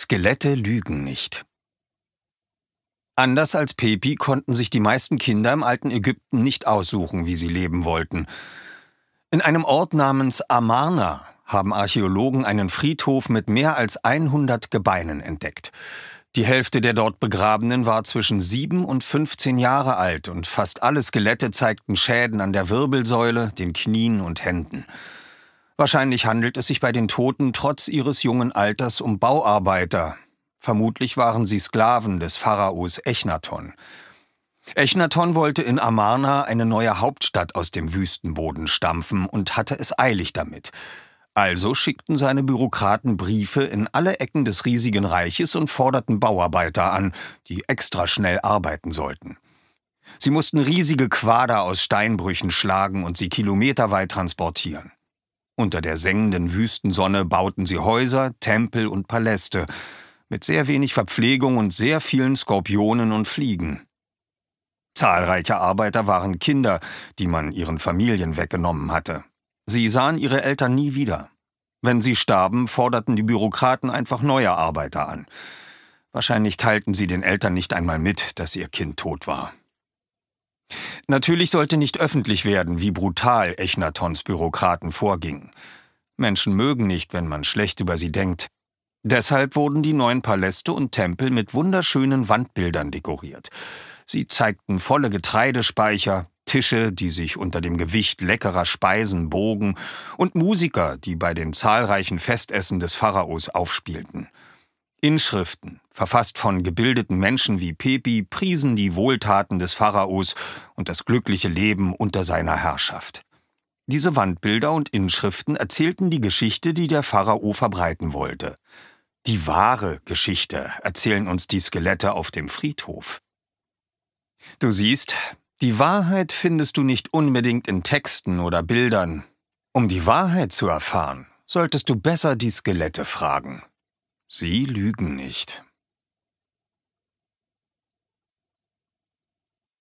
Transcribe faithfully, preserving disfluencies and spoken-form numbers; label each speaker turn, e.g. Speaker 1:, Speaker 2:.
Speaker 1: Skelette lügen nicht. Anders als Pepi konnten sich die meisten Kinder im alten Ägypten nicht aussuchen, wie sie leben wollten. In einem Ort namens Amarna haben Archäologen einen Friedhof mit mehr als hundert Gebeinen entdeckt. Die Hälfte der dort Begrabenen war zwischen sieben und fünfzehn Jahre alt und fast alle Skelette zeigten Schäden an der Wirbelsäule, den Knien und Händen. Wahrscheinlich handelt es sich bei den Toten trotz ihres jungen Alters um Bauarbeiter. Vermutlich waren sie Sklaven des Pharaos Echnaton. Echnaton wollte in Amarna eine neue Hauptstadt aus dem Wüstenboden stampfen und hatte es eilig damit. Also schickten seine Bürokraten Briefe in alle Ecken des riesigen Reiches und forderten Bauarbeiter an, die extra schnell arbeiten sollten. Sie mussten riesige Quader aus Steinbrüchen schlagen und sie kilometerweit transportieren. Unter der sengenden Wüstensonne bauten sie Häuser, Tempel und Paläste, mit sehr wenig Verpflegung und sehr vielen Skorpionen und Fliegen. Zahlreiche Arbeiter waren Kinder, die man ihren Familien weggenommen hatte. Sie sahen ihre Eltern nie wieder. Wenn sie starben, forderten die Bürokraten einfach neue Arbeiter an. Wahrscheinlich teilten sie den Eltern nicht einmal mit, dass ihr Kind tot war. Natürlich sollte nicht öffentlich werden, wie brutal Echnatons Bürokraten vorgingen. Menschen mögen nicht, wenn man schlecht über sie denkt. Deshalb wurden die neuen Paläste und Tempel mit wunderschönen Wandbildern dekoriert. Sie zeigten volle Getreidespeicher, Tische, die sich unter dem Gewicht leckerer Speisen bogen, und Musiker, die bei den zahlreichen Festessen des Pharaos aufspielten. Inschriften, verfasst von gebildeten Menschen wie Pepi, priesen die Wohltaten des Pharaos und das glückliche Leben unter seiner Herrschaft. Diese Wandbilder und Inschriften erzählten die Geschichte, die der Pharao verbreiten wollte. Die wahre Geschichte erzählen uns die Skelette auf dem Friedhof. Du siehst, die Wahrheit findest du nicht unbedingt in Texten oder Bildern. Um die Wahrheit zu erfahren, solltest du besser die Skelette fragen. Sie lügen nicht.